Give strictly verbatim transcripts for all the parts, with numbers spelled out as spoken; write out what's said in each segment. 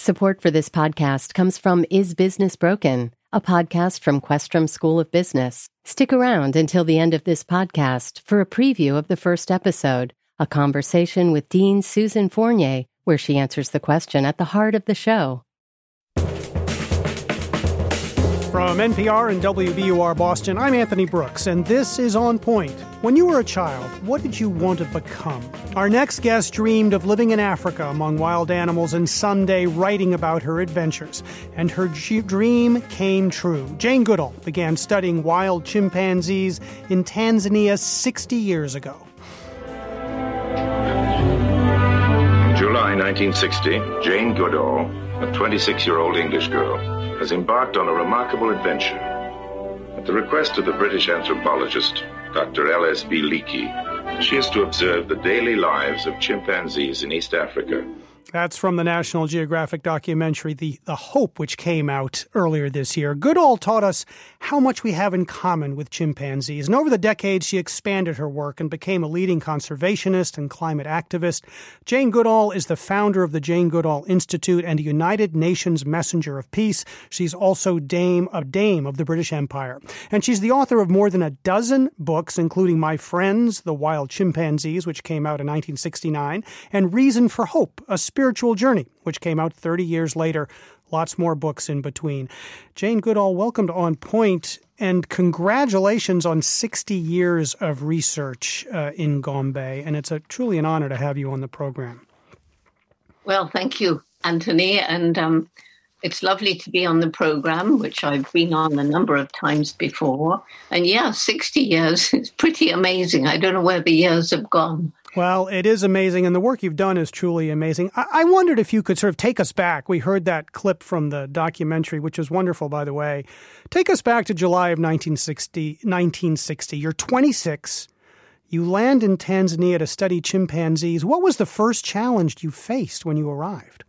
Support for this podcast comes from Is Business Broken, a podcast from Questrom School of Business. Stick around until the end of this podcast for a preview of the first episode, a conversation with Dean Susan Fournier, where she answers the question at the heart of the show. From N P R and W B U R Boston, I'm Anthony Brooks, and this is On Point. When you were a child, what did you want to become? Our next guest dreamed of living in Africa among wild animals and someday writing about her adventures. And her g- dream came true. Jane Goodall began studying wild chimpanzees in Tanzania sixty years ago. In July nineteen sixty, Jane Goodall, a twenty-six-year-old English girl, has embarked on a remarkable adventure. At the request of the British anthropologist, Doctor L S B Leakey, she is to observe the daily lives of chimpanzees in East Africa. That's from the National Geographic documentary, The, the Hope, which came out earlier this year. Goodall taught us how much we have in common with chimpanzees. And over the decades, she expanded her work and became a leading conservationist and climate activist. Jane Goodall is the founder of the Jane Goodall Institute and a United Nations Messenger of Peace. She's also dame, a dame of the British Empire. And she's the author of more than a dozen books, including My Friends, The Wild Chimpanzees, which came out in nineteen sixty-nine, and Reason for Hope, a Spiritual Journey, which came out thirty years later. Lots more books in between. Jane Goodall, welcome to On Point, and congratulations on sixty years of research uh, in Gombe. And it's a truly an honor to have you on the program. Well, thank you, Anthony. And um, it's lovely to be on the program, which I've been on a number of times before. And yeah, sixty years is pretty amazing. I don't know where the years have gone. Well, it is amazing, and the work you've done is truly amazing. I-, I wondered if you could sort of take us back. We heard that clip from the documentary, which was wonderful, by the way. Take us back to July of nineteen sixty. nineteen sixty. You're twenty-six. You land in Tanzania to study chimpanzees. What was the first challenge you faced when you arrived?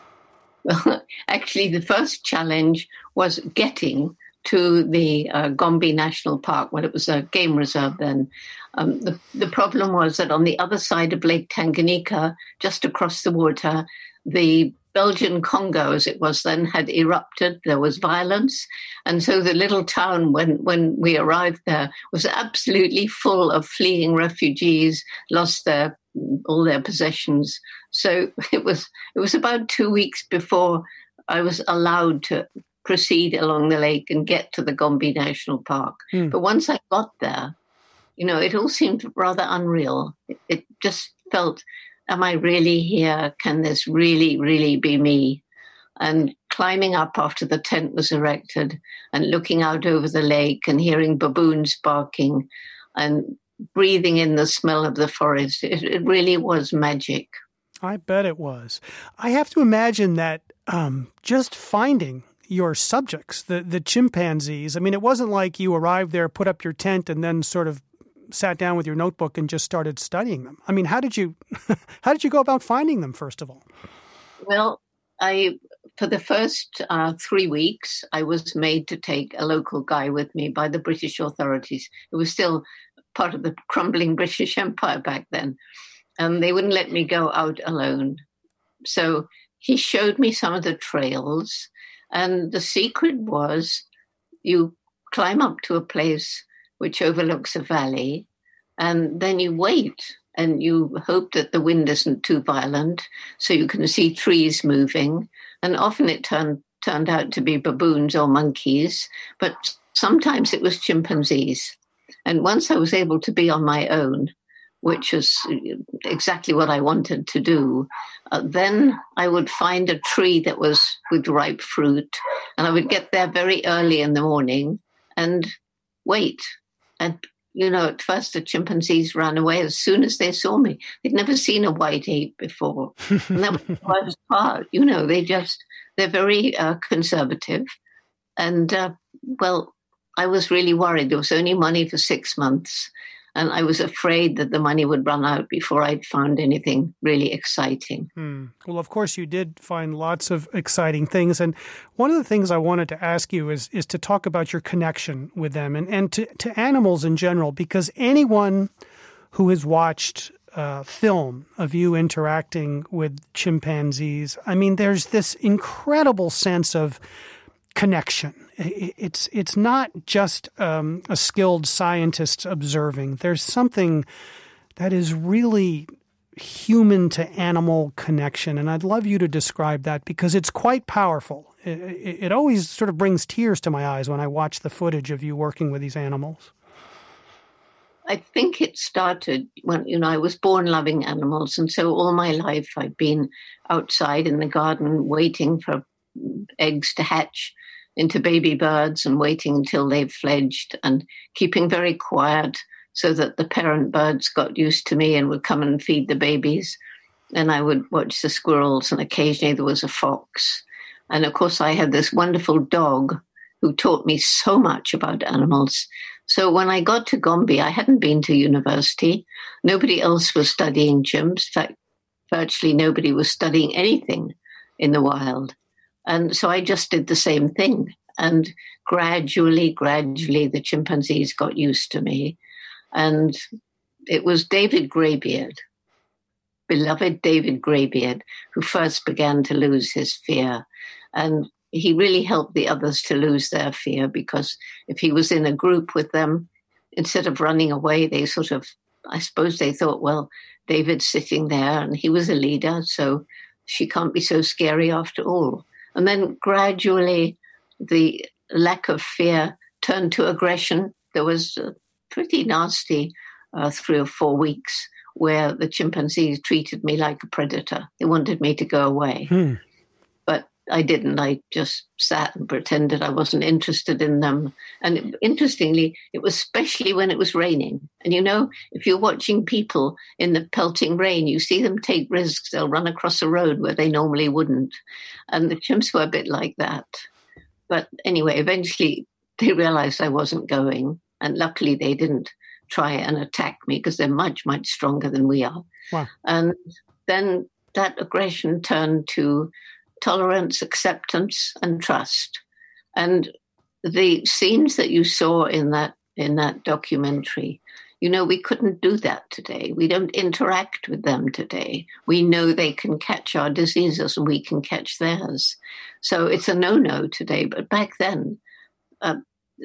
Well, actually, the first challenge was getting to the uh, Gombe National Park. Well, it was a game reserve then. Um, the, the problem was that on the other side of Lake Tanganyika, just across the water, the Belgian Congo, as it was then, had erupted. There was violence. And so the little town, when, when we arrived there, was absolutely full of fleeing refugees, lost their all their possessions. So it was it was about two weeks before I was allowed to proceed along the lake and get to the Gombe National Park. Mm. But once I got there, you know, it all seemed rather unreal. It, it just felt, am I really here? Can this really, really be me? And climbing up after the tent was erected and looking out over the lake and hearing baboons barking and breathing in the smell of the forest, it, it really was magic. I bet it was. I have to imagine that um, just finding your subjects, the, the chimpanzees, I mean, it wasn't like you arrived there, put up your tent, and then sort of sat down with your notebook and just started studying them. I mean, how did you how did you go about finding them, first of all? Well, I for the first uh, three weeks, I was made to take a local guy with me by the British authorities. It was still part of the crumbling British Empire back then. And they wouldn't let me go out alone. So he showed me some of the trails. And the secret was you climb up to a place which overlooks a valley, and then you wait and you hope that the wind isn't too violent so you can see trees moving. And often it turned, turned out to be baboons or monkeys, but sometimes it was chimpanzees. And once I was able to be on my own, which was exactly what I wanted to do, uh, then I would find a tree that was with ripe fruit, and I would get there very early in the morning and wait. And, you know, at first the chimpanzees ran away as soon as they saw me. They'd never seen a white ape before. And that was the hardest part. You know, they just, they're very uh, conservative. And, uh, well, I was really worried. There was only money for six months. And I was afraid that the money would run out before I'd found anything really exciting. Hmm. Well, of course, you did find lots of exciting things. And one of the things I wanted to ask you is is to talk about your connection with them and, and to, to animals in general, because anyone who has watched uh, film of you interacting with chimpanzees, I mean, there's this incredible sense of connection. It's it's not just um, a skilled scientist observing. There's something that is really human to animal connection, and I'd love you to describe that because it's quite powerful. It, it, it always sort of brings tears to my eyes when I watch the footage of you working with these animals. I think it started when, you know, I was born loving animals, and so all my life I've been outside in the garden waiting for eggs to hatch into baby birds and waiting until they've fledged and keeping very quiet so that the parent birds got used to me and would come and feed the babies. And I would watch the squirrels, and occasionally there was a fox. And of course I had this wonderful dog who taught me so much about animals. So when I got to Gombe, I hadn't been to university. Nobody else was studying chimps. In fact, virtually nobody was studying anything in the wild. And so I just did the same thing. And gradually, gradually, the chimpanzees got used to me. And it was David Greybeard, beloved David Greybeard, who first began to lose his fear. And he really helped the others to lose their fear, because if he was in a group with them, instead of running away, they sort of, I suppose they thought, well, David's sitting there and he was a leader, so she can't be so scary after all. And then gradually the lack of fear turned to aggression. There was a pretty nasty uh, three or four weeks where the chimpanzees treated me like a predator. They wanted me to go away. Hmm. But I didn't. I just sat and pretended I wasn't interested in them. And it, interestingly, it was especially when it was raining. And you know, if you're watching people in the pelting rain, you see them take risks. They'll run across a road where they normally wouldn't. And the chimps were a bit like that. But anyway, eventually they realized I wasn't going. And luckily they didn't try and attack me because they're much, much stronger than we are. Wow. And then that aggression turned to tolerance, acceptance, and trust. And the scenes that you saw in that in that documentary, you know, we couldn't do that today. We don't interact with them today. We know they can catch our diseases and we can catch theirs. So it's a no-no today. But back then, uh,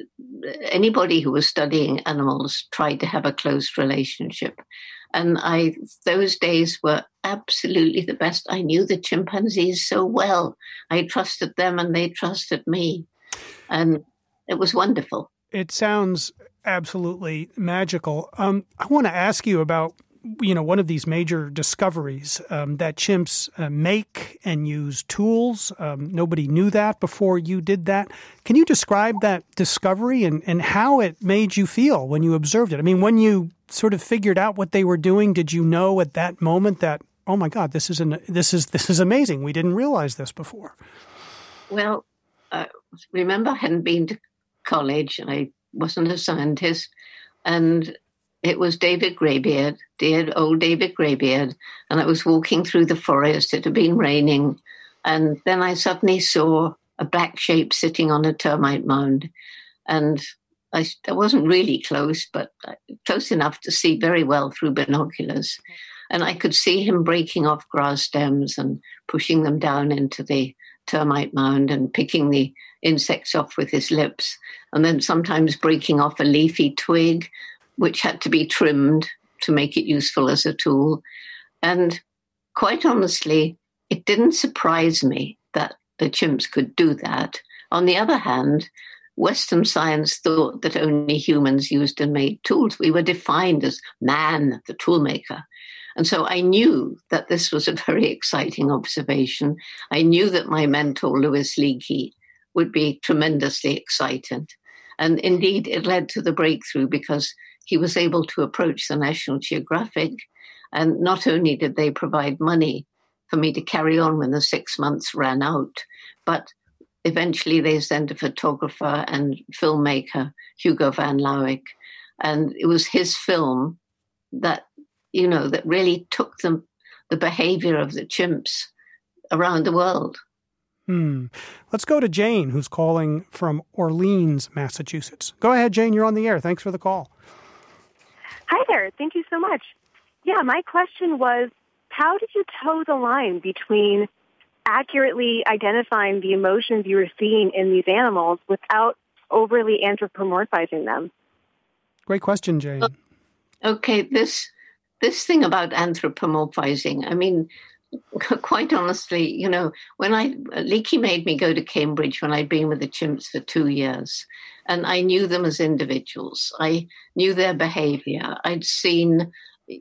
anybody who was studying animals tried to have a close relationship. And I, those days were absolutely the best. I knew the chimpanzees so well. I trusted them and they trusted me. And it was wonderful. It sounds absolutely magical. Um, I want to ask you about, you know, one of these major discoveries um, that chimps uh, make and use tools. Um, nobody knew that before you did that. Can you describe that discovery and, and how it made you feel when you observed it? I mean, when you sort of figured out what they were doing, did you know at that moment that, oh my God, this is an, this is this is amazing. We didn't realize this before. Well, uh, remember, I hadn't been to college and I wasn't a scientist, and it was David Greybeard, dear old David Greybeard, and I was walking through the forest. It had been raining, and then I suddenly saw a black shape sitting on a termite mound, and I, I wasn't really close, but close enough to see very well through binoculars, and I could see him breaking off grass stems and pushing them down into the termite mound and picking the insects off with his lips, and then sometimes breaking off a leafy twig, which had to be trimmed to make it useful as a tool. And quite honestly, it didn't surprise me that the chimps could do that. On the other hand, Western science thought that only humans used and made tools. We were defined as man, the toolmaker. And so I knew that this was a very exciting observation. I knew that my mentor, Louis Leakey, would be tremendously excited. And indeed, it led to the breakthrough because he was able to approach the National Geographic. And not only did they provide money for me to carry on when the six months ran out, but eventually they sent a photographer and filmmaker, Hugo van Lawick. And it was his film that, you know, that really took them, the behavior of the chimps around the world. Hmm. Let's go to Jane, who's calling from Orleans, Massachusetts. Go ahead, Jane. You're on the air. Thanks for the call. Hi there. Thank you so much. yeah, my question was, how did you toe the line between accurately identifying the emotions you were seeing in these animals without overly anthropomorphizing them? Great question, Jane. Okay, this this thing about anthropomorphizing, I mean, quite honestly, you know, when I, Leakey made me go to Cambridge when I'd been with the chimps for two years, and I knew them as individuals. I knew their behavior. I'd seen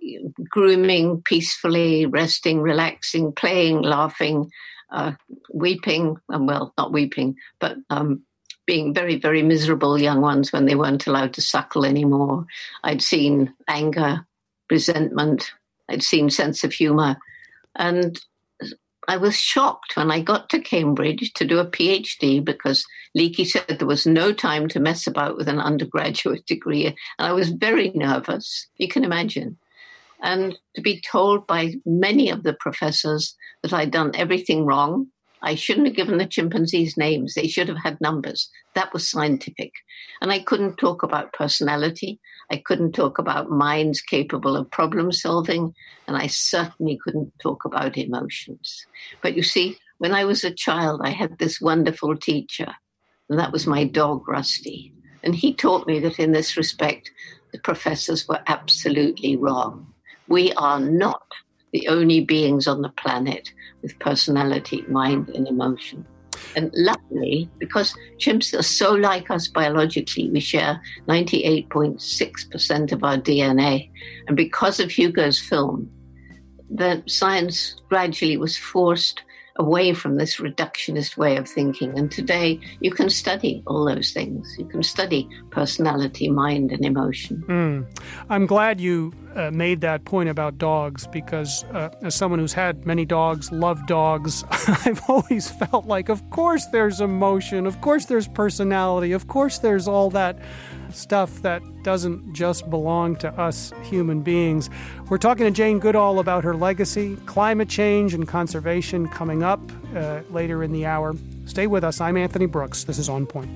grooming peacefully, resting, relaxing, playing, laughing, uh, weeping, um, well, not weeping, but um, being very, very miserable young ones when they weren't allowed to suckle anymore. I'd seen anger, resentment. I'd seen sense of humor. And I was shocked when I got to Cambridge to do a PhD because Leakey said there was no time to mess about with an undergraduate degree. And I was very nervous, you can imagine. And to be told by many of the professors that I'd done everything wrong. I shouldn't have given the chimpanzees names. They should have had numbers. That was scientific. And I couldn't talk about personality. I couldn't talk about minds capable of problem solving. And I certainly couldn't talk about emotions. But you see, when I was a child, I had this wonderful teacher, and that was my dog, Rusty. And he taught me that in this respect, the professors were absolutely wrong. We are not the only beings on the planet with personality, mind, and emotion. And luckily, because chimps are so like us biologically, we share ninety-eight point six percent of our D N A. And because of Hugo's film, the science gradually was forced away from this reductionist way of thinking. And today, you can study all those things. You can study personality, mind, and emotion. Mm. I'm glad you uh, made that point about dogs because uh, as someone who's had many dogs, loved dogs, I've always felt like, of course there's emotion, of course there's personality, of course there's all that stuff that doesn't just belong to us human beings. We're talking to Jane Goodall about her legacy, climate change, and conservation coming up uh, later in the hour. Stay with us. I'm Anthony Brooks. This is On Point.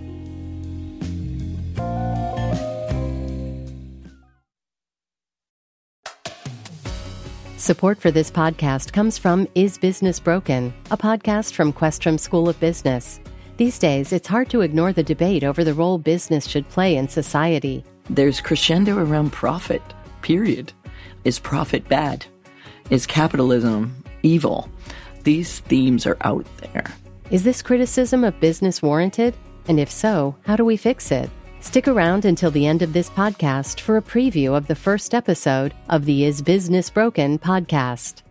Support for this podcast comes from Is Business Broken?, a podcast from Questrom School of Business. These days, it's hard to ignore the debate over the role business should play in society. There's crescendo around profit, period. Is profit bad? Is capitalism evil? These themes are out there. Is this criticism of business warranted? And if so, how do we fix it? Stick around until the end of this podcast for a preview of the first episode of the Is Business Broken podcast.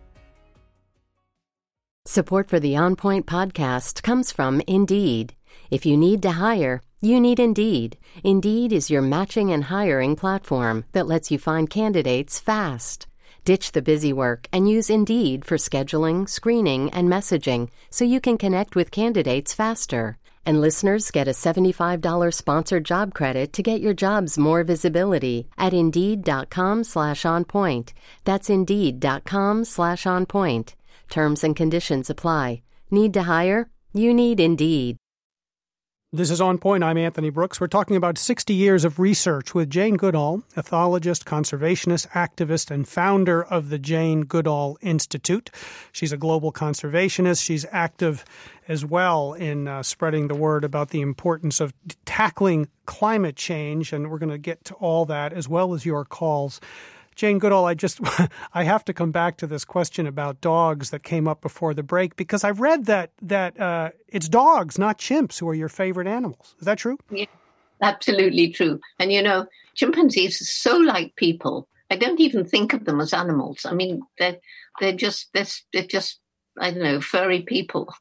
Support for the On Point podcast comes from Indeed. If you need to hire, you need Indeed. Indeed is your matching and hiring platform that lets you find candidates fast. Ditch the busy work and use Indeed for scheduling, screening, and messaging so you can connect with candidates faster. And listeners get a seventy-five dollars sponsored job credit to get your jobs more visibility at Indeed.com slash on point. That's Indeed.com slash on point. Terms and conditions apply. Need to hire? You need Indeed. This is On Point. I'm Anthony Brooks. We're talking about sixty years of research with Jane Goodall, ethologist, conservationist, activist, and founder of the Jane Goodall Institute. She's a global conservationist. She's active as well in uh, spreading the word about the importance of tackling climate change, and we're going to get to all that as well as your calls. Jane Goodall, I just I have to come back to this question about dogs that came up before the break because I've read that that uh, it's dogs, not chimps, who are your favorite animals. Is that true? Yeah, absolutely true. And you know, chimpanzees are so like people. I don't even think of them as animals. I mean, they're they're just they're, they're just I don't know, furry people.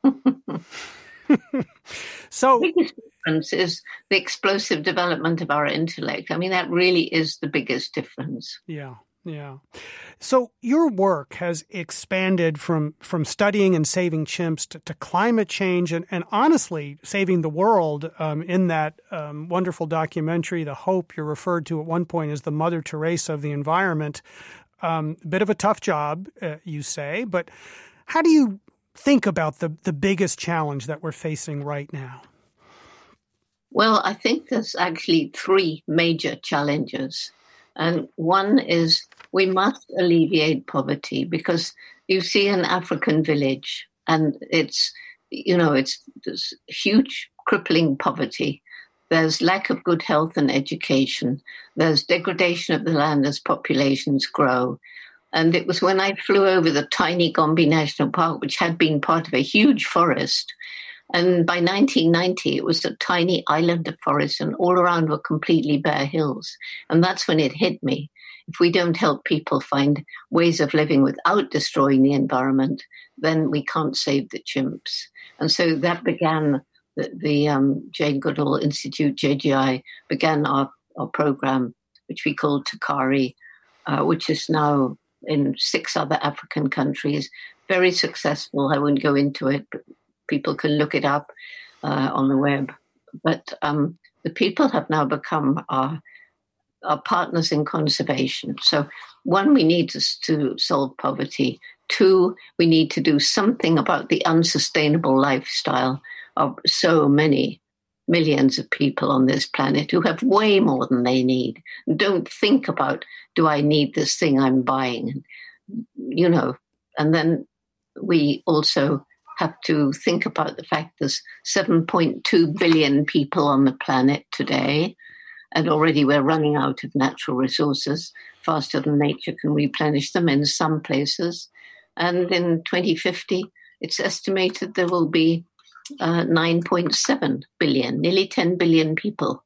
So. The biggest difference is the explosive development of our intellect. I mean, that really is the biggest difference. Yeah, yeah. So your work has expanded from, from studying and saving chimps to, to climate change and, and honestly saving the world um, in that um, wonderful documentary, The Hope, you're referred to at one point as the Mother Teresa of the environment. Um, a bit of a tough job, uh, you say, but how do you think about the, the biggest challenge that we're facing right now? Well, I think there's actually three major challenges. And one is we must alleviate poverty, because you see an African village and it's, you know, it's there's huge crippling poverty. There's lack of good health and education. There's degradation of the land as populations grow. And it was when I flew over the tiny Gombe National Park, which had been part of a huge forest. And by nineteen ninety, it was a tiny island of forest, and all around were completely bare hills. And that's when it hit me. If we don't help people find ways of living without destroying the environment, then we can't save the chimps. And so that began the, the um, Jane Goodall Institute, J G I, began our, our program, which we called Takari, uh, which is now in six other African countries. Very successful. I won't go into it, but people can look it up uh, on the web. But um, the people have now become our, our partners in conservation. So one, we need to, to solve poverty. Two, we need to do something about the unsustainable lifestyle of so many millions of people on this planet who have way more than they need. Don't think about, do I need this thing I'm buying? You know, and then we also have to think about the fact there's seven point two billion people on the planet today, and already we're running out of natural resources faster than nature can replenish them in some places. And in twenty fifty, it's estimated there will be uh, nine point seven billion, nearly ten billion people.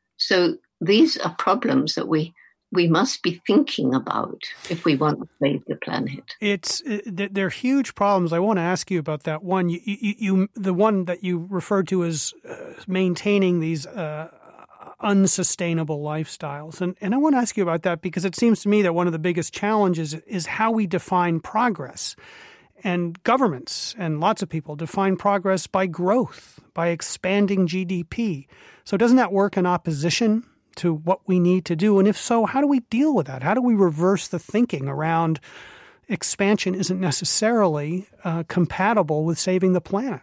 So these are problems that we we must be thinking about if we want to save the planet. It's they're huge problems. I want to ask you about that one. You, you, you the one that you referred to as uh, maintaining these uh, unsustainable lifestyles, and and I want to ask you about that because it seems to me that one of the biggest challenges is how we define progress. And governments and lots of people define progress by growth, by expanding G D P. So doesn't that work in opposition to what we need to do? And if so, how do we deal with that? How do we reverse the thinking around expansion isn't necessarily uh, compatible with saving the planet?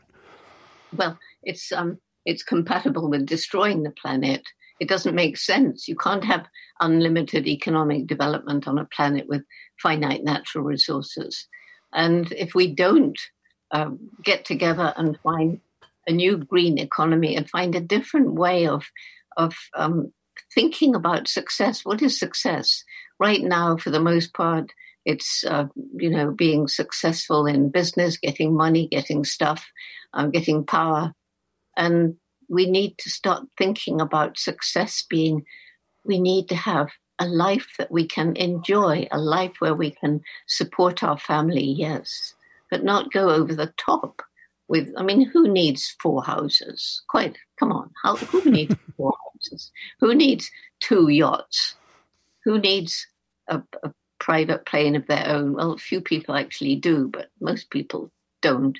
Well, it's um, it's compatible with destroying the planet. It doesn't make sense. You can't have unlimited economic development on a planet with finite natural resources. And if we don't uh, get together and find a new green economy and find a different way of of um, thinking about success, what is success? Right now, for the most part, it's, uh, you know, being successful in business, getting money, getting stuff, um, getting power. And we need to start thinking about success being, we need to have a life that we can enjoy, a life where we can support our family, yes, but not go over the top with, I mean, who needs four houses? Quite, come on, how, who needs four houses? Who needs two yachts? Who needs a, a private plane of their own? Well, few people actually do, but most people don't.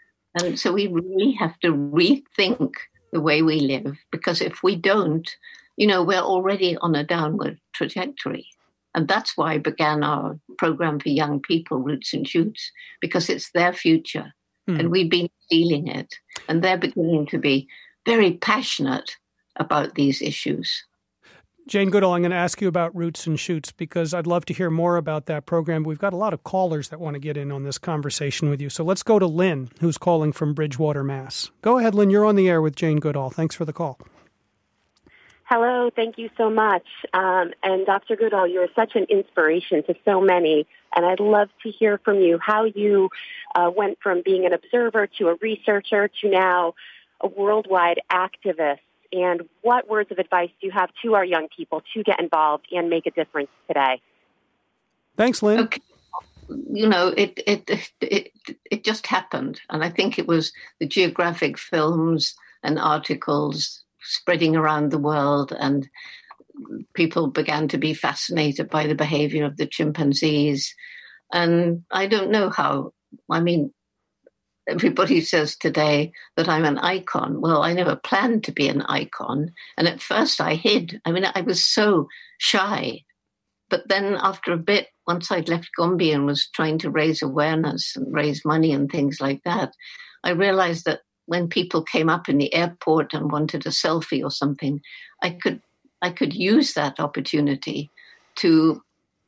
And so we really have to rethink the way we live, because if we don't, you know, we're already on a downward trajectory. And that's why I began our program for young people, Roots and Shoots, because it's their future. Mm. And we've been stealing it. And they're beginning to be very passionate about these issues. Jane Goodall, I'm going to ask you about Roots and Shoots because I'd love to hear more about that program. We've got a lot of callers that want to get in on this conversation with you. So let's go to Lynn, who's calling from Bridgewater, Mass. Go ahead, Lynn. You're on the air with Jane Goodall. Thanks for the call. Hello, thank you so much. Um, and Doctor Goodall, you're such an inspiration to so many, and I'd love to hear from you how you uh, went from being an observer to a researcher to now a worldwide activist, and what words of advice do you have to our young people to get involved and make a difference today? Thanks, Lynn. Okay. You know, it, it, it, it just happened, and I think it was the geographic films and articles spreading around the world, and people began to be fascinated by the behavior of the chimpanzees. And I don't know how, I mean, everybody says today that I'm an icon. Well, I never planned to be an icon. And at first I hid. I mean, I was so shy. But then after a bit, once I'd left Gombe and was trying to raise awareness and raise money and things like that, I realized that when people came up in the airport and wanted a selfie or something, I could I could use that opportunity to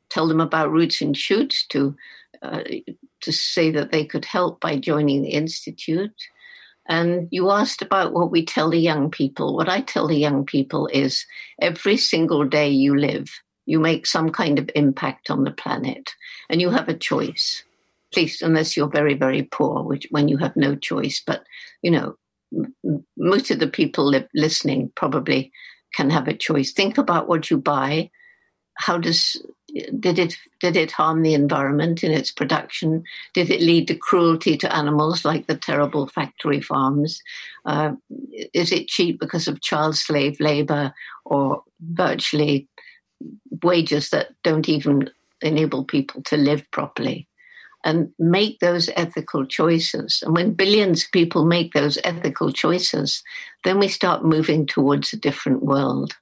tell them about Roots and Shoots, to uh, to say that they could help by joining the Institute. And you asked about what we tell the young people. What I tell the young people is every single day you live, you make some kind of impact on the planet, and you have a choice, at least unless you're very, very poor, which when you have no choice. But, you know, m- most of the people li- listening probably can have a choice. Think about what you buy. How does did it did it harm the environment in its production? Did it lead to cruelty to animals, like the terrible factory farms? Uh, is it cheap because of child slave labor, or virtually wages that don't even enable people to live properly? And make those ethical choices. And when billions of people make those ethical choices, then we start moving towards a different world.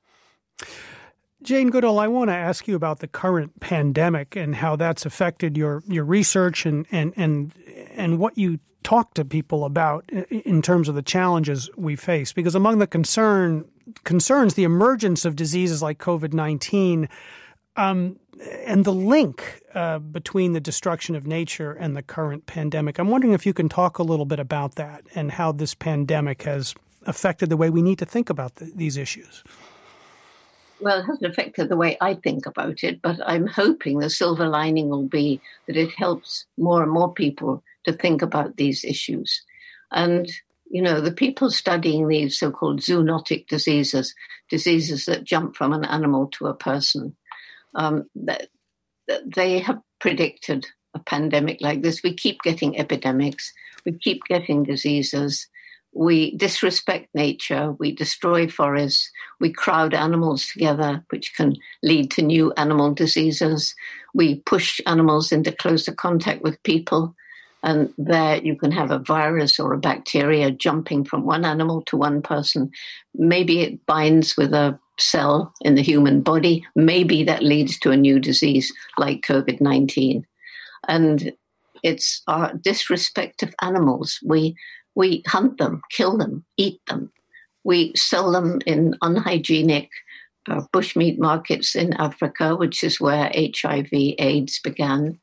Jane Goodall, I want to ask you about the current pandemic and how that's affected your, your research and, and, and, and what you talk to people about in terms of the challenges we face. Because among the concern concerns, the emergence of diseases like COVID nineteen, um, and the link uh, between the destruction of nature and the current pandemic. I'm wondering if you can talk a little bit about that and how this pandemic has affected the way we need to think about the, these issues. Well, it hasn't affected the way I think about it, but I'm hoping the silver lining will be that it helps more and more people to think about these issues. And, you know, the people studying these so-called zoonotic diseases, diseases that jump from an animal to a person, um, that, that they have predicted a pandemic like this. We keep getting epidemics. We keep getting diseases. We disrespect nature, we destroy forests, we crowd animals together, which can lead to new animal diseases. We push animals into closer contact with people, and there you can have a virus or a bacteria jumping from one animal to one person. Maybe it binds with a cell in the human body. Maybe that leads to a new disease like COVID nineteen. And it's our disrespect of animals. We We hunt them, kill them, eat them. We sell them in unhygienic uh, bushmeat markets in Africa, which is where H I V AIDS began.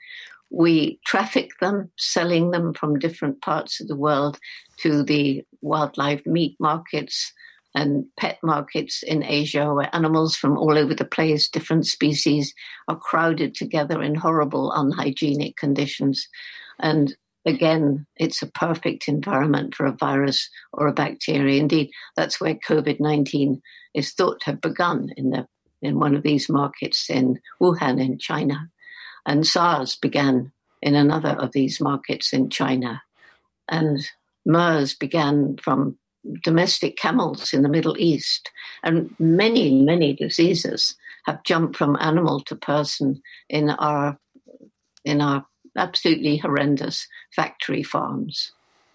We traffic them, selling them from different parts of the world to the wildlife meat markets and pet markets in Asia, where animals from all over the place, different species, are crowded together in horrible, unhygienic conditions. And again, it's a perfect environment for a virus or a bacteria. Indeed, that's where COVID nineteen is thought to have begun, in the in one of these markets in Wuhan in China. And SARS began in another of these markets in China. And MERS began from domestic camels in the Middle East. And many, many diseases have jumped from animal to person in our in our absolutely horrendous factory farms.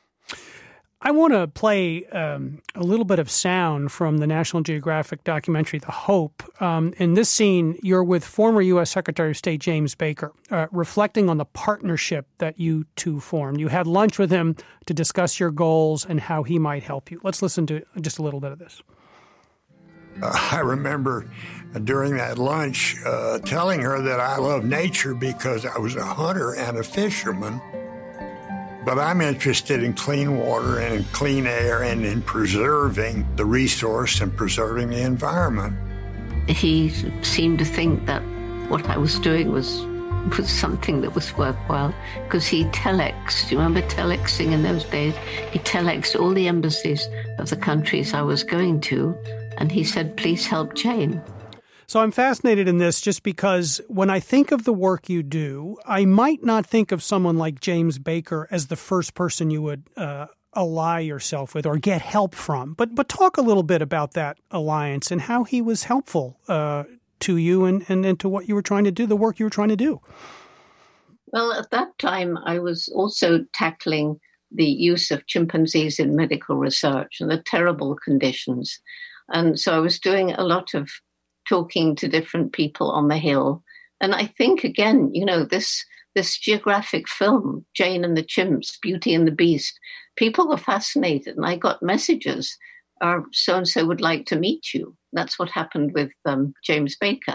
I want to play um, a little bit of sound from the National Geographic documentary, The Hope. Um, in this scene, you're with former U S Secretary of State James Baker, uh, reflecting on the partnership that you two formed. You had lunch with him to discuss your goals and how he might help you. Let's listen to just a little bit of this. Uh, I remember during that lunch uh, telling her that I love nature because I was a hunter and a fisherman, but I'm interested in clean water and in clean air and in preserving the resource and preserving the environment. He seemed to think that what I was doing was was something that was worthwhile, because he telexed. Do you remember telexing in those days? He telexed all the embassies of the countries I was going to, and he said, please help Jane. So I'm fascinated in this just because when I think of the work you do, I might not think of someone like James Baker as the first person you would uh, ally yourself with or get help from. But but talk a little bit about that alliance and how he was helpful uh, to you and, and, and to what you were trying to do, the work you were trying to do. Well, at that time, I was also tackling the use of chimpanzees in medical research and the terrible conditions. And so I was doing a lot of talking to different people on the Hill. And I think, again, you know, this this geographic film, Jane and the Chimps, Beauty and the Beast, people were fascinated. And I got messages, uh, so-and-so would like to meet you. That's what happened with um, James Baker.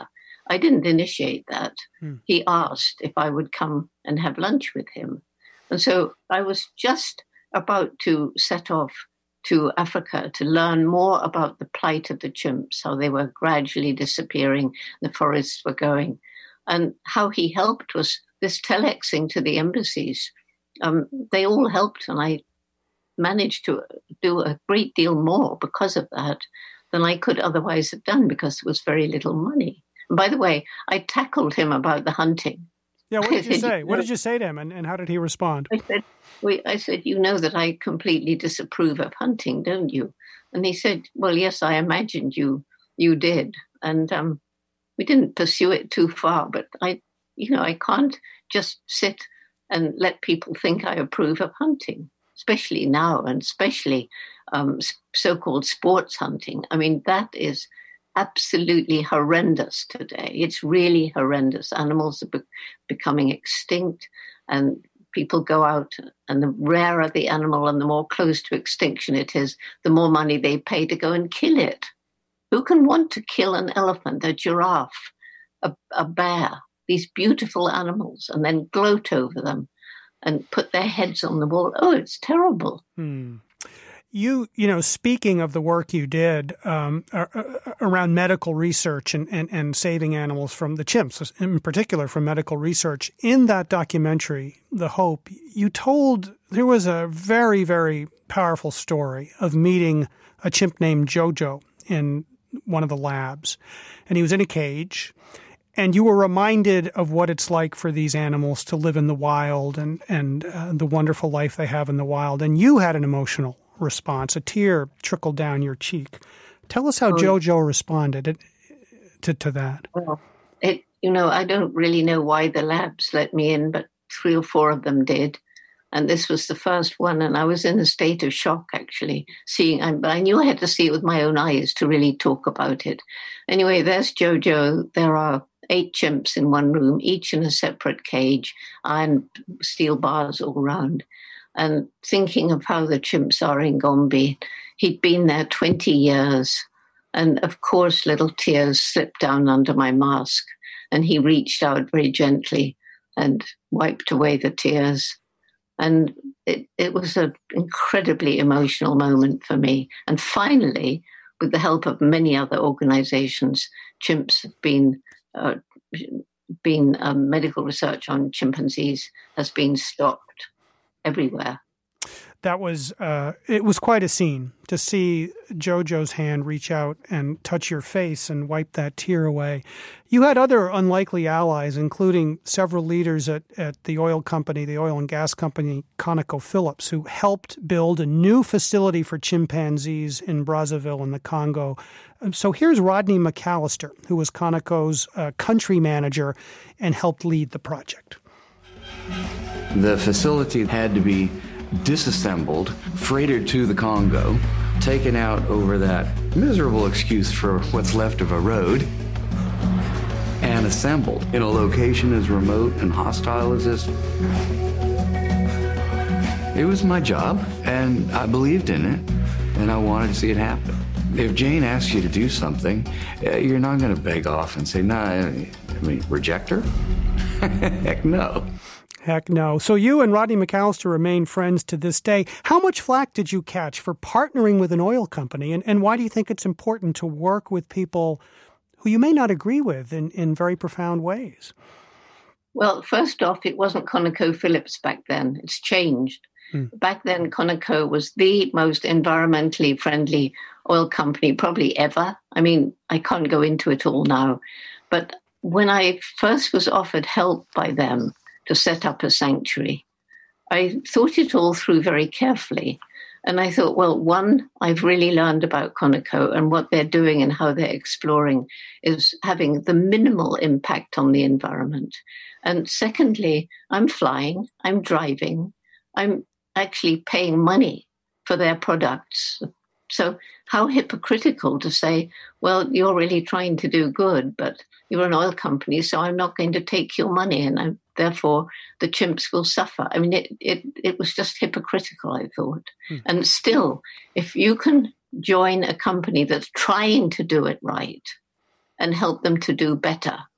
I didn't initiate that. Hmm. He asked if I would come and have lunch with him. And so I was just about to set off to Africa to learn more about the plight of the chimps, how they were gradually disappearing, the forests were going. And how he helped was this telexing to the embassies. Um, they all helped, and I managed to do a great deal more because of that than I could otherwise have done, because there was very little money. And by the way, I tackled him about the hunting. Yeah, what did you said, say? You what know, did you say to him, and, and how did he respond? I said, we, I said, you know that I completely disapprove of hunting, don't you? And he said, well, yes, I imagined you you did. And um, we didn't pursue it too far, but I, you know, I can't just sit and let people think I approve of hunting, especially now, and especially um, so-called sports hunting. I mean, that is absolutely horrendous today. It's really horrendous. Animals are be- becoming extinct, and people go out, and the rarer the animal and the more close to extinction it is, the more money they pay to go and kill it. Who can want to kill an elephant, a giraffe, a, a bear, these beautiful animals, and then gloat over them and put their heads on the wall? Oh, it's terrible. Hmm. You, you know, speaking of the work you did um, around medical research and, and, and saving animals from the chimps, in particular from medical research, in that documentary, The Hope, you told there was a very, very powerful story of meeting a chimp named Jojo in one of the labs. And he was in a cage. And you were reminded of what it's like for these animals to live in the wild and, and uh, the wonderful life they have in the wild. And you had an emotional response. A tear trickled down your cheek. Tell us how oh, Jojo responded to, to that. Well, it, you know, I don't really know why the labs let me in, but three or four of them did. And this was the first one. And I was in a state of shock, actually, seeing, but I knew I had to see it with my own eyes to really talk about it. Anyway, there's Jojo. There are eight chimps in one room, each in a separate cage, iron steel bars all around. And thinking of how the chimps are in Gombe, he'd been there twenty years. And of course, little tears slipped down under my mask. And he reached out very gently and wiped away the tears. And it, it was an incredibly emotional moment for me. And finally, with the help of many other organizations, chimps have been, uh, been um, medical research on chimpanzees has been stopped everywhere. That was, uh, it was quite a scene to see Jojo's hand reach out and touch your face and wipe that tear away. You had other unlikely allies, including several leaders at, at the oil company, the oil and gas company, ConocoPhillips, who helped build a new facility for chimpanzees in Brazzaville in the Congo. So here's Rodney McAllister, who was Conoco's uh, country manager and helped lead the project. The facility had to be disassembled, freighted to the Congo, taken out over that miserable excuse for what's left of a road, and assembled in a location as remote and hostile as this. It was my job, and I believed in it, and I wanted to see it happen. If Jane asks you to do something, you're not going to beg off and say, nah, I mean, reject her? Heck no. Heck no. So you and Rodney McAllister remain friends to this day. How much flack did you catch for partnering with an oil company? And, and why do you think it's important to work with people who you may not agree with in, in very profound ways? Well, first off, it wasn't ConocoPhillips back then. It's changed. Hmm. Back then, Conoco was the most environmentally friendly oil company probably ever. I mean, I can't go into it all now. But when I first was offered help by them to set up a sanctuary, I thought it all through very carefully. And I thought, well, one, I've really learned about Conoco, and what they're doing and how they're exploring is having the minimal impact on the environment. And secondly, I'm flying, I'm driving, I'm actually paying money for their products. So how hypocritical to say, well, you're really trying to do good, but you're an oil company, so I'm not going to take your money, and I'm, therefore the chimps will suffer. I mean, it, it, it was just hypocritical, I thought. Hmm. And still, if you can join a company that's trying to do it right and help them to do better,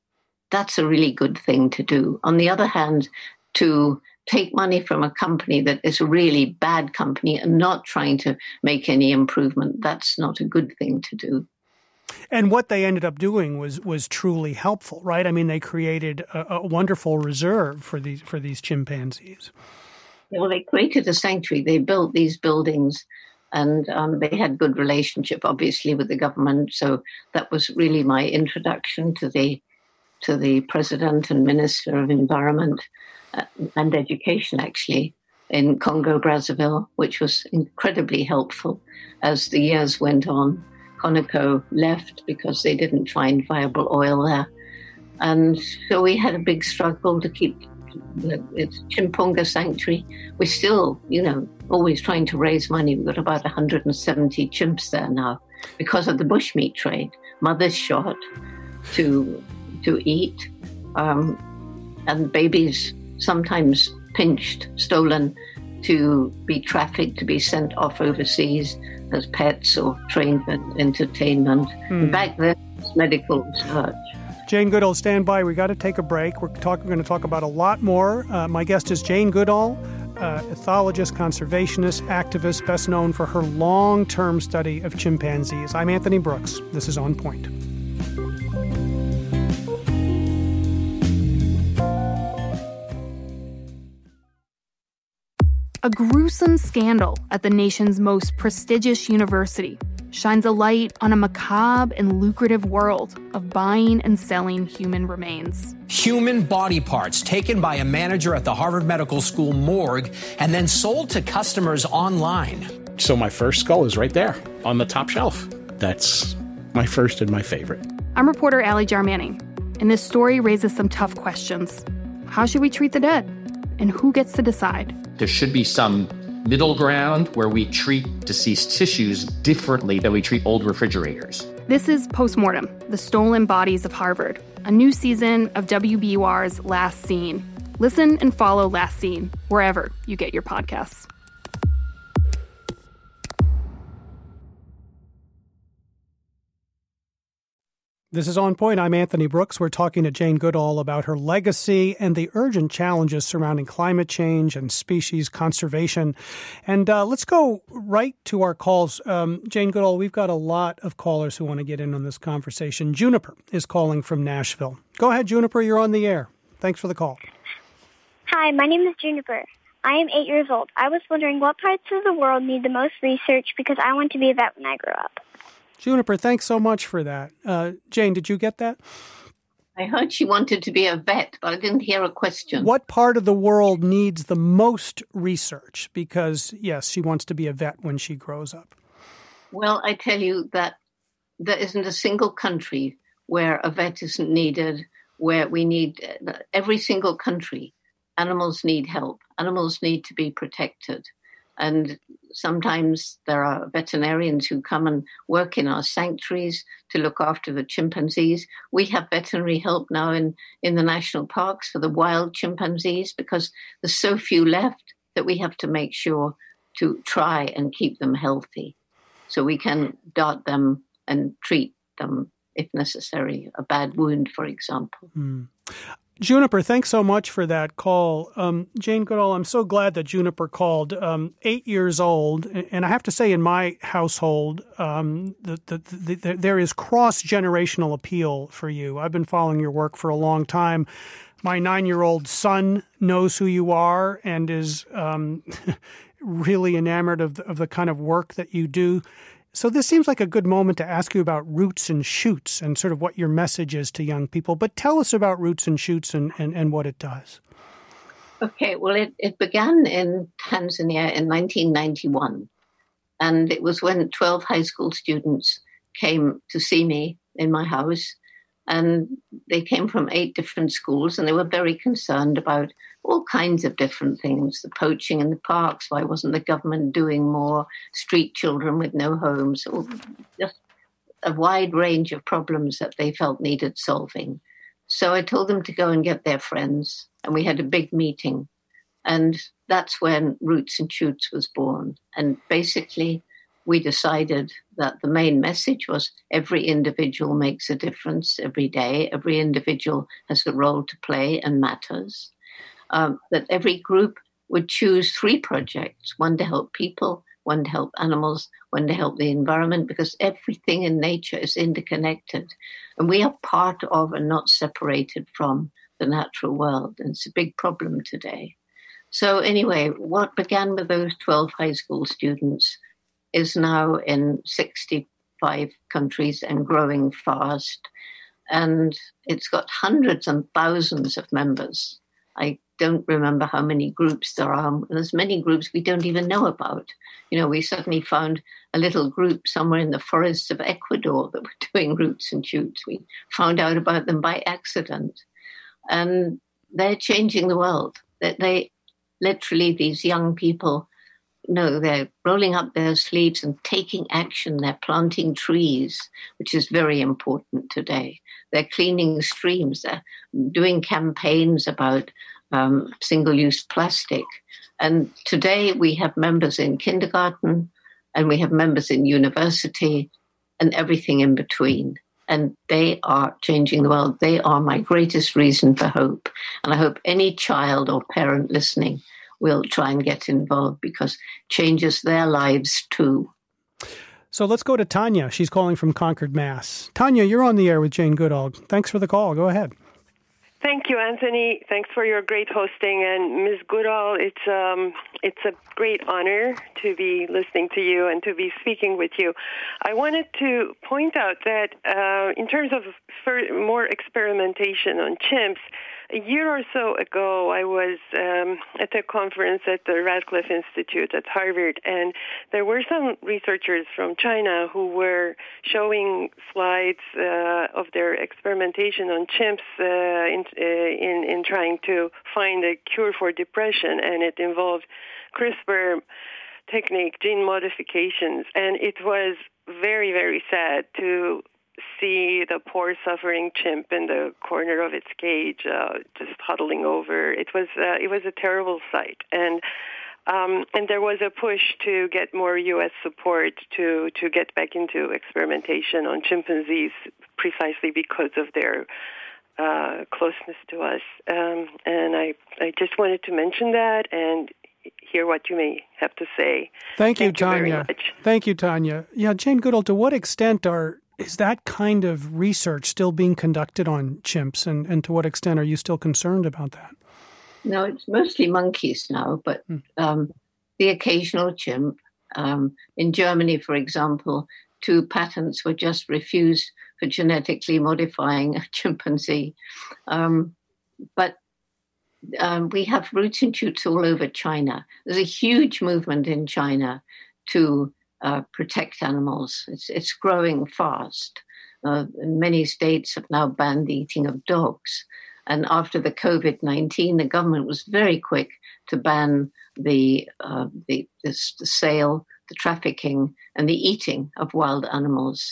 that's a really good thing to do. On the other hand, to take money from a company that is a really bad company and not trying to make any improvement, that's not a good thing to do. And what they ended up doing was was truly helpful, right? I mean, they created a, a wonderful reserve for these for these chimpanzees. Well, they created a sanctuary. They built these buildings, and um, they had good relationship, obviously, with the government. So that was really my introduction to the to the president and minister of environment uh, and education, actually, in Congo Brazzaville, which was incredibly helpful as the years went on. Conoco left because they didn't find viable oil there. And so we had a big struggle to keep the it's Chimpunga Sanctuary. We're still, you know, always trying to raise money. We've got about one hundred seventy chimps there now because of the bushmeat trade. Mothers shot to to eat, um, and babies sometimes pinched, stolen, to be trafficked, to be sent off overseas as pets or trained for entertainment. Hmm. Back then, it was medical research. Jane Goodall, stand by. We got to take a break. We're, talk, we're going to talk about a lot more. Uh, my guest is Jane Goodall, uh, ethologist, conservationist, activist, best known for her long-term study of chimpanzees. I'm Anthony Brooks. This is On Point. A gruesome scandal at the nation's most prestigious university shines a light on a macabre and lucrative world of buying and selling human remains. Human body parts taken by a manager at the Harvard Medical School morgue and then sold to customers online. So my first skull is right there on the top shelf. That's my first and my favorite. I'm reporter Allie Jarmanning, and this story raises some tough questions. How should we treat the dead? And who gets to decide? There should be some middle ground where we treat deceased tissues differently than we treat old refrigerators. This is Postmortem, The Stolen Bodies of Harvard, a new season of W B U R's Last Scene. Listen and follow Last Scene wherever you get your podcasts. This is On Point. I'm Anthony Brooks. We're talking to Jane Goodall about her legacy and the urgent challenges surrounding climate change and species conservation. And uh, let's go right to our calls. Um, Jane Goodall, we've got a lot of callers who want to get in on this conversation. Juniper is calling from Nashville. Go ahead, Juniper. You're on the air. Thanks for the call. Hi, my name is Juniper. I am eight years old. I was wondering what parts of the world need the most research because I want to be a vet when I grow up. Juniper, thanks so much for that. Uh, Jane, did you get that? I heard she wanted to be a vet, but I didn't hear a question. What part of the world needs the most research? Because, yes, she wants to be a vet when she grows up. Well, I tell you that there isn't a single country where a vet isn't needed, where we need every single country. Animals need help. Animals need to be protected. And sometimes there are veterinarians who come and work in our sanctuaries to look after the chimpanzees. We have veterinary help now in, in the national parks for the wild chimpanzees because there's so few left that we have to make sure to try and keep them healthy so we can dart them and treat them if necessary, a bad wound, for example. Mm. Juniper, thanks so much for that call. Um, Jane Goodall, I'm so glad that Juniper called. Um, eight years old, and I have to say in my household, um, the, the, the, the, there is cross-generational appeal for you. I've been following your work for a long time. My nine-year-old son knows who you are and is um, really enamored of the, of the kind of work that you do. So this seems like a good moment to ask you about Roots and Shoots and sort of what your message is to young people. But tell us about Roots and Shoots and, and, and what it does. Okay, well, it, it began in Tanzania in nineteen ninety-one. And it was when twelve high school students came to see me in my house. And they came from eight different schools, and they were very concerned about all kinds of different things, the poaching in the parks, why wasn't the government doing more, street children with no homes, just a wide range of problems that they felt needed solving. So I told them to go and get their friends, and we had a big meeting. And that's when Roots and Shoots was born. And basically, we decided that the main message was every individual makes a difference every day. Every individual has a role to play and matters. Um, that every group would choose three projects, one to help people, one to help animals, one to help the environment, because everything in nature is interconnected. And we are part of and not separated from the natural world. And it's a big problem today. So anyway, what began with those twelve high school students is now in sixty-five countries and growing fast. And it's got hundreds and thousands of members. I don't remember how many groups there are. There's many groups we don't even know about. You know, we suddenly found a little group somewhere in the forests of Ecuador that were doing roots and shoots. We found out about them by accident. And they're changing the world. That they, literally, these young people, no, they're rolling up their sleeves and taking action. They're planting trees, which is very important today. They're cleaning streams. They're doing campaigns about um, single-use plastic. And today we have members in kindergarten and we have members in university and everything in between. And they are changing the world. They are my greatest reason for hope. And I hope any child or parent listening will try and get involved because it changes their lives too. So let's go to Tanya. She's calling from Concord, Mass. Tanya, you're on the air with Jane Goodall. Thanks for the call. Go ahead. Thank you, Anthony. Thanks for your great hosting. And Miz Goodall, it's um, it's a great honor to be listening to you and to be speaking with you. I wanted to point out that uh, in terms of more experimentation on chimps, a year or so ago, I was um, at a conference at the Radcliffe Institute at Harvard, and there were some researchers from China who were showing slides uh, of their experimentation on chimps uh, in, uh, in in trying to find a cure for depression, and it involved CRISPR technique, gene modifications, and it was very, very sad to see the poor suffering chimp in the corner of its cage, uh, just huddling over. It was uh, it was a terrible sight, and um, and there was a push to get more U S support to to get back into experimentation on chimpanzees, precisely because of their uh, closeness to us. Um, and I I just wanted to mention that and hear what you may have to say. Thank you, Thank you very Tanya. much. Thank you, Tanya. Yeah, Jane Goodall, to what extent are is that kind of research still being conducted on chimps, and, and to what extent are you still concerned about that? No, it's mostly monkeys now, but um, the occasional chimp. Um, in Germany, for example, two patents were just refused for genetically modifying a chimpanzee. Um, but um, we have roots and shoots all over China. There's a huge movement in China to Uh, protect animals. It's it's growing fast. Uh, many states have now banned the eating of dogs. And after the covid nineteen, the government was very quick to ban the uh, the, this, the sale, the trafficking, and the eating of wild animals.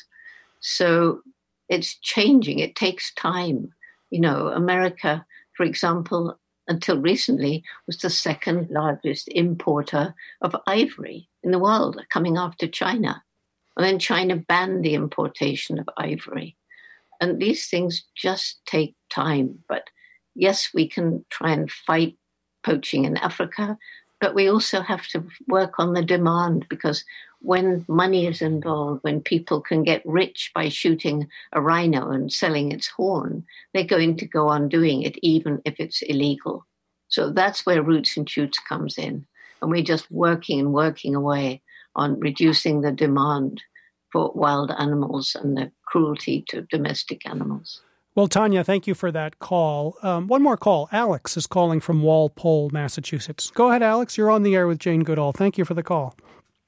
So it's changing. It takes time. You know, America, for example, until recently, was the second largest importer of ivory in the world, coming after China. And then China banned the importation of ivory. And these things just take time. But yes, we can try and fight poaching in Africa, but we also have to work on the demand, because when money is involved, when people can get rich by shooting a rhino and selling its horn, they're going to go on doing it, even if it's illegal. So that's where Roots and Shoots comes in. And we're just working and working away on reducing the demand for wild animals and the cruelty to domestic animals. Well, Tanya, thank you for that call. Um, one more call. Alex is calling from Walpole, Massachusetts. Go ahead, Alex. You're on the air with Jane Goodall. Thank you for the call.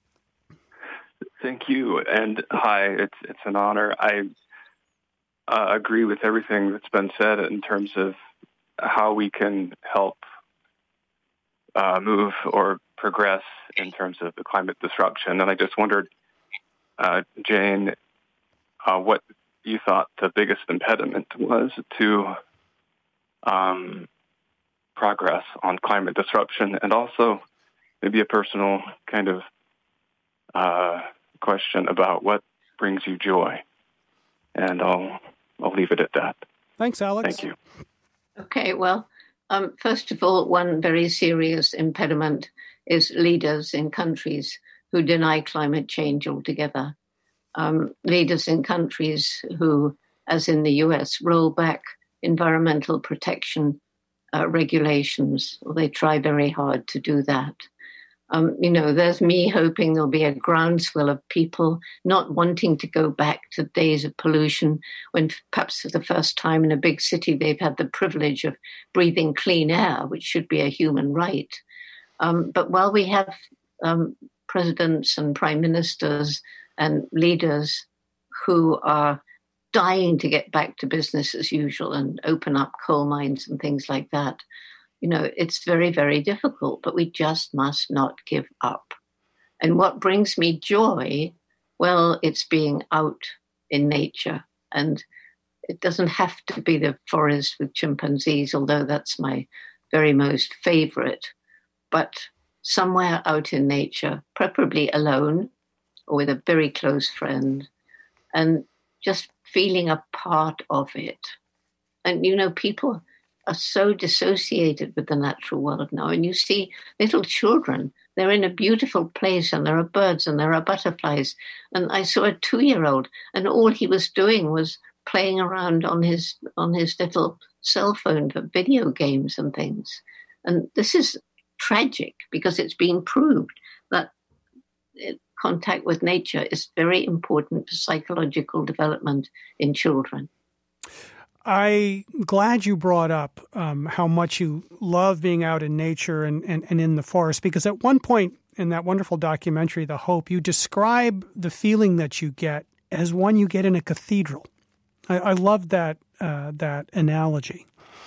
Thank you. And hi, it's it's an honor. I uh, agree with everything that's been said in terms of how we can help uh, move or progress in terms of the climate disruption. And I just wondered, uh, Jane, uh, what you thought the biggest impediment was to um, progress on climate disruption, and also maybe a personal kind of uh, question about what brings you joy. And I'll I'll leave it at that. Thanks, Alex. Thank you. Okay, well, um, first of all, one very serious impediment is leaders in countries who deny climate change altogether. Um, leaders in countries who, as in the U S, roll back environmental protection uh, regulations. Well, they try very hard to do that. Um, you know, there's me hoping there'll be a groundswell of people not wanting to go back to days of pollution when perhaps for the first time in a big city they've had the privilege of breathing clean air, which should be a human right. Um, but while we have um, presidents and prime ministers and leaders who are dying to get back to business as usual and open up coal mines and things like that, you know, it's very, very difficult, but we just must not give up. And what brings me joy, well, it's being out in nature. And it doesn't have to be the forest with chimpanzees, although that's my very most favorite. But somewhere out in nature, preferably alone or with a very close friend, and just feeling a part of it. And, you know, people are so dissociated with the natural world now. And you see little children, they're in a beautiful place and there are birds and there are butterflies. And I saw a two-year-old and all he was doing was playing around on his on his little cell phone for video games and things. And this is tragic because it's being proved that it, contact with nature is very important for psychological development in children. I'm glad you brought up um, how much you love being out in nature and, and, and in the forest, because at one point in that wonderful documentary, The Hope, you describe the feeling that you get as one you get in a cathedral. I, I love that uh, that analogy.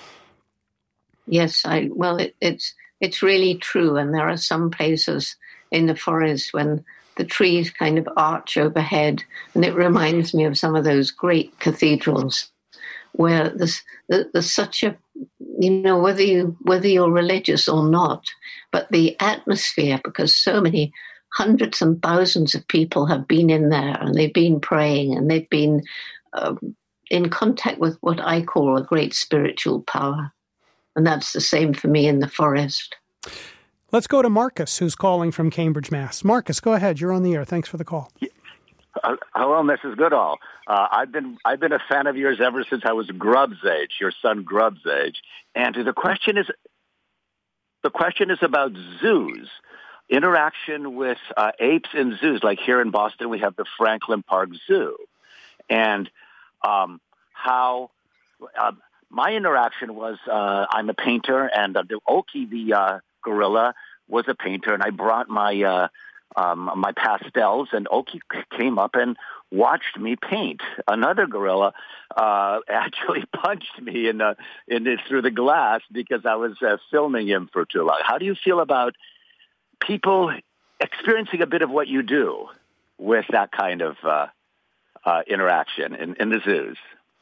Yes, I well, it, it's it's really true, and there are some places in the forest when the trees kind of arch overhead, and it reminds me of some of those great cathedrals where there's, there's such a, you know, whether you whether you're religious or not, but the atmosphere, because so many hundreds and thousands of people have been in there and they've been praying and they've been um, in contact with what I call a great spiritual power. And that's the same for me in the forest. Let's go to Marcus, who's calling from Cambridge, Mass. Marcus, go ahead. You're on the air. Thanks for the call. Uh, hello, Missus Goodall. Uh, I've been I've been a fan of yours ever since I was Grubb's age, your son Grubb's age. And the question is, the question is about zoos, interaction with uh, apes in zoos. Like here in Boston, we have the Franklin Park Zoo, and um, how uh, my interaction was. Uh, I'm a painter, and uh, the Oki, the uh, gorilla, was a painter, and I brought my. Uh, Um, my pastels, and Oki came up and watched me paint. Another gorilla uh, actually punched me in the in the, through the glass because I was uh, filming him for too long. How do you feel about people experiencing a bit of what you do with that kind of uh, uh, interaction in, in the zoos?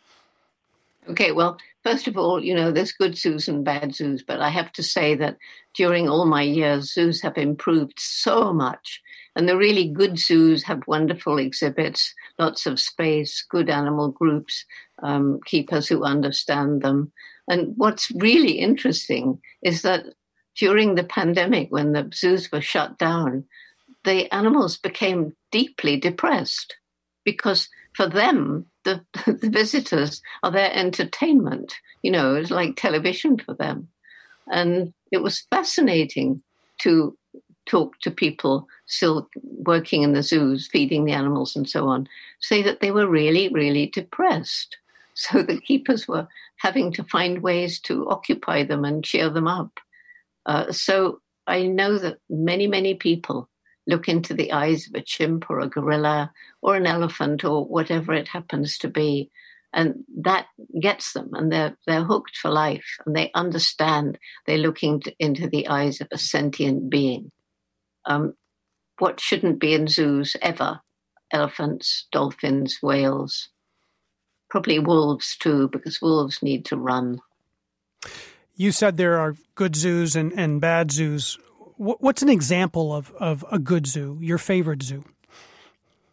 Okay, well, first of all, you know, there's good zoos and bad zoos, but I have to say that during all my years, zoos have improved so much. And the really good zoos have wonderful exhibits, lots of space, good animal groups, um, keepers who understand them. And what's really interesting is that during the pandemic, when the zoos were shut down, the animals became deeply depressed because for them, The, the visitors are their entertainment. You know, it's like television for them. And it was fascinating to talk to people still working in the zoos, feeding the animals and so on, say that they were really, really depressed. So the keepers were having to find ways to occupy them and cheer them up. Uh, so I know that many, many people look into the eyes of a chimp or a gorilla or an elephant or whatever it happens to be, and that gets them, and they're they're hooked for life, and they understand they're looking to, into the eyes of a sentient being. Um, what shouldn't be in zoos ever? Elephants, dolphins, whales, probably wolves too, because wolves need to run. You said there are good zoos and, and bad zoos. What's an example of, of a good zoo, your favorite zoo?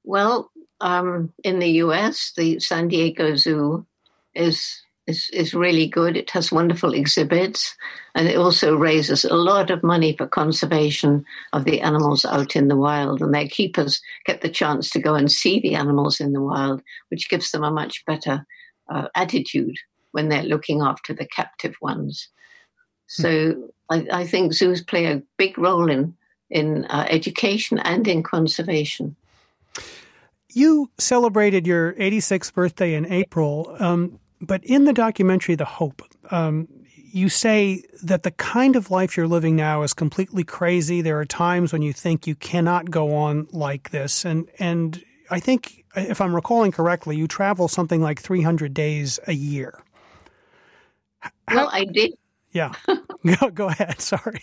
Well, um, in the U S, the San Diego Zoo is, is is really good. It has wonderful exhibits, and it also raises a lot of money for conservation of the animals out in the wild. And their keepers get the chance to go and see the animals in the wild, which gives them a much better uh, attitude when they're looking after the captive ones. So I, I think zoos play a big role in, in uh, education and in conservation. You celebrated your eighty-sixth birthday in April, um, but in the documentary, The Hope, um, you say that the kind of life you're living now is completely crazy. There are times when you think you cannot go on like this. And, and I think, if I'm recalling correctly, you travel something like three hundred days a year. Well, I did. Yeah. go, go ahead. Sorry.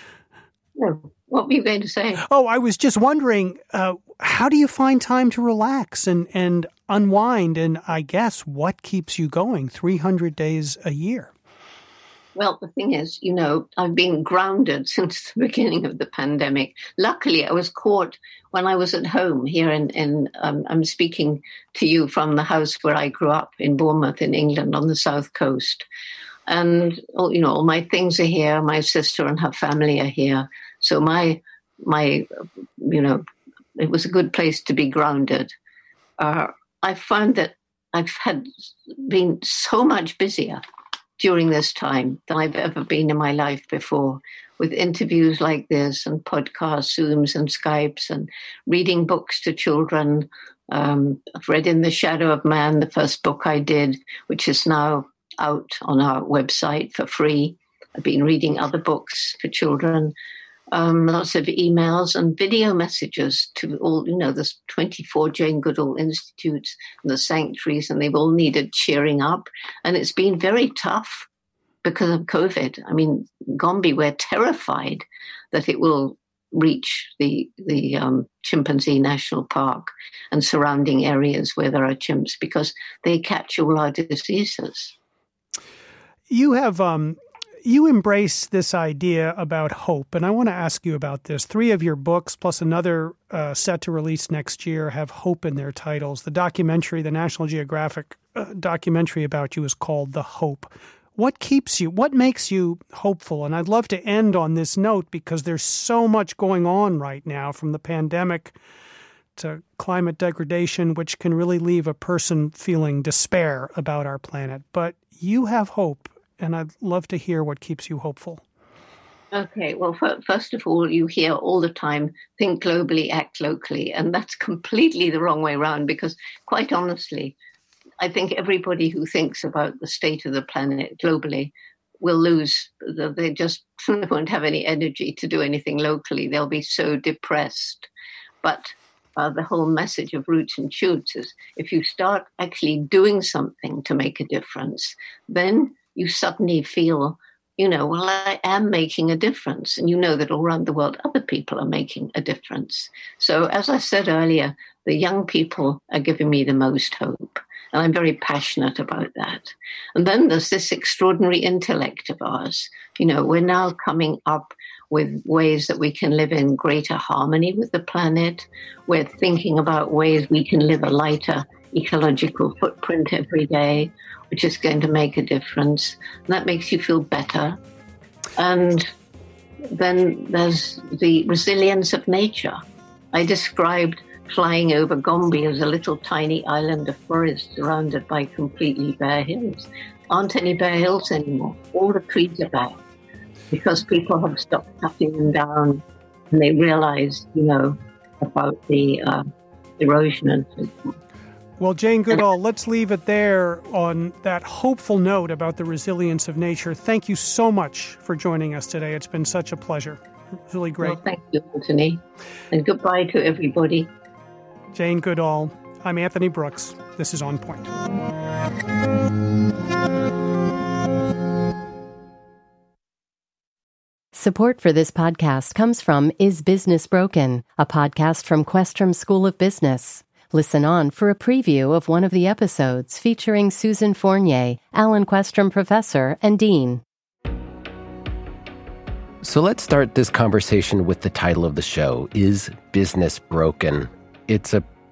No. What were you going to say? Oh, I was just wondering, uh, how do you find time to relax and, and unwind? And I guess what keeps you going three hundred days a year? Well, the thing is, you know, I've been grounded since the beginning of the pandemic. Luckily, I was caught when I was at home here in, in um, I'm speaking to you from the house where I grew up in Bournemouth in England on the south coast. And, you know, all my things are here. My sister and her family are here. So my, my, you know, it was a good place to be grounded. Uh, I found that I've had been so much busier during this time than I've ever been in my life before, with interviews like this and podcasts, Zooms and Skypes, and reading books to children. Um, I've read In the Shadow of Man, the first book I did, which is now out on our website for free. I've been reading other books for children, um, lots of emails and video messages to all, you know, there's twenty-four Jane Goodall Institutes and the sanctuaries, and they've all needed cheering up. And it's been very tough because of COVID. I mean, Gombe, we're terrified that it will reach the the um, Chimpanzee National Park and surrounding areas where there are chimps, because they catch all our diseases. You have um, you embrace this idea about hope, and I want to ask you about this. Three of your books, plus another uh, set to release next year, have hope in their titles. The documentary, the National Geographic uh, documentary about you, is called The Hope. What keeps you, what makes you hopeful? And I'd love to end on this note, because there's so much going on right now, from the pandemic to climate degradation, which can really leave a person feeling despair about our planet. But you have hope, and I'd love to hear what keeps you hopeful. Okay, well, f- first of all, you hear all the time, think globally, act locally. And that's completely the wrong way around, because quite honestly, I think everybody who thinks about the state of the planet globally will lose. They just won't have any energy to do anything locally. They'll be so depressed. But uh, the whole message of Roots and Shoots is, if you start actually doing something to make a difference, then you suddenly feel, you know, well, I am making a difference. And you know that all around the world, other people are making a difference. So as I said earlier, the young people are giving me the most hope. And I'm very passionate about that. And then there's this extraordinary intellect of ours. You know, we're now coming up with ways that we can live in greater harmony with the planet. We're thinking about ways we can live a lighter ecological footprint every day, which is going to make a difference. And that makes you feel better. And then there's the resilience of nature. I described flying over Gombe as a little tiny island of forest surrounded by completely bare hills. Aren't any bare hills anymore. All the trees are bare because people have stopped cutting them down, and they realized, you know, about the uh, erosion and so forth. Well, Jane Goodall, let's leave it there on that hopeful note about the resilience of nature. Thank you so much for joining us today. It's been such a pleasure. It's really great. Well, thank you, Anthony. And goodbye to everybody. Jane Goodall. I'm Anthony Brooks. This is On Point. Support for this podcast comes from Is Business Broken?, a podcast from Questrom School of Business. Listen on for a preview of one of the episodes featuring Susan Fournier, Alan Questrom Professor and Dean. So let's start this conversation with the title of the show, Is Business Broken? It's a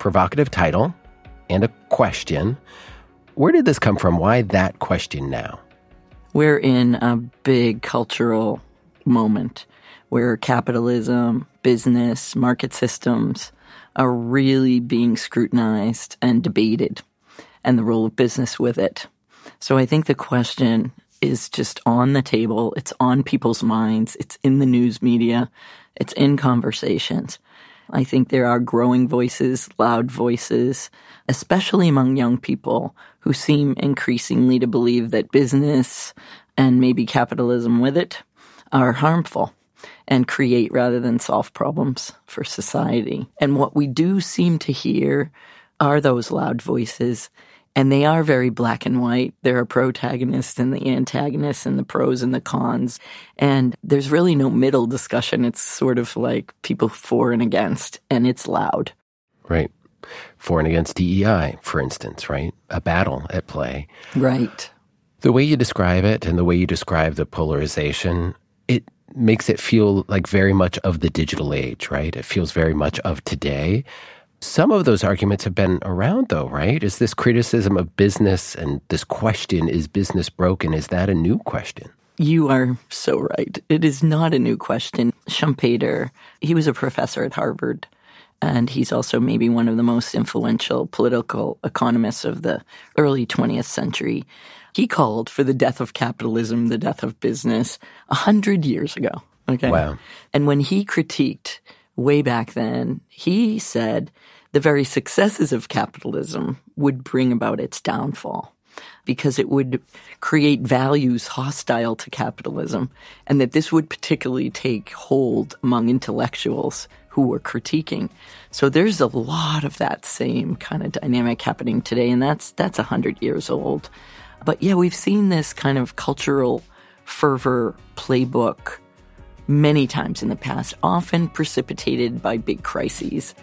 provocative title and a question. Where did this come from? Why that question now? We're in a big cultural moment where capitalism, business, market systems are really being scrutinized and debated, and the role of business with it. So I think the question is just on the table. It's on people's minds. It's in the news media. It's in conversations. I think there are growing voices, loud voices, especially among young people who seem increasingly to believe that business and maybe capitalism with it are harmful and create rather than solve problems for society. And what we do seem to hear are those loud voices, and they are very black and white. There are protagonists and the antagonists and the pros and the cons. And there's really no middle discussion. It's sort of like people for and against, and it's loud. Right. For and against D E I, for instance, right? A battle at play. Right. The way you describe it and the way you describe the polarization, it makes it feel like very much of the digital age, right? It feels very much of today. Some of those arguments have been around, though, right? Is this criticism of business and this question, is business broken, is that a new question? You are so right. It is not a new question. Schumpeter, he was a professor at Harvard, and he's also maybe one of the most influential political economists of the early twentieth century. He called for the death of capitalism, the death of business, a hundred years ago. Okay. Wow. And when he critiqued way back then, he said the very successes of capitalism would bring about its downfall because it would create values hostile to capitalism, and that this would particularly take hold among intellectuals who were critiquing. So there's a lot of that same kind of dynamic happening today, and that's that's one hundred years old. But yeah, we've seen this kind of cultural fervor playbook many times in the past, often precipitated by big crises.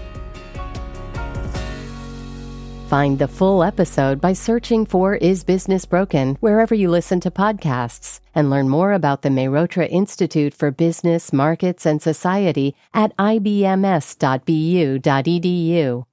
Find the full episode by searching for Is Business Broken wherever you listen to podcasts, and learn more about the Mehrotra Institute for Business, Markets, and Society at I B M S dot B U dot E D U.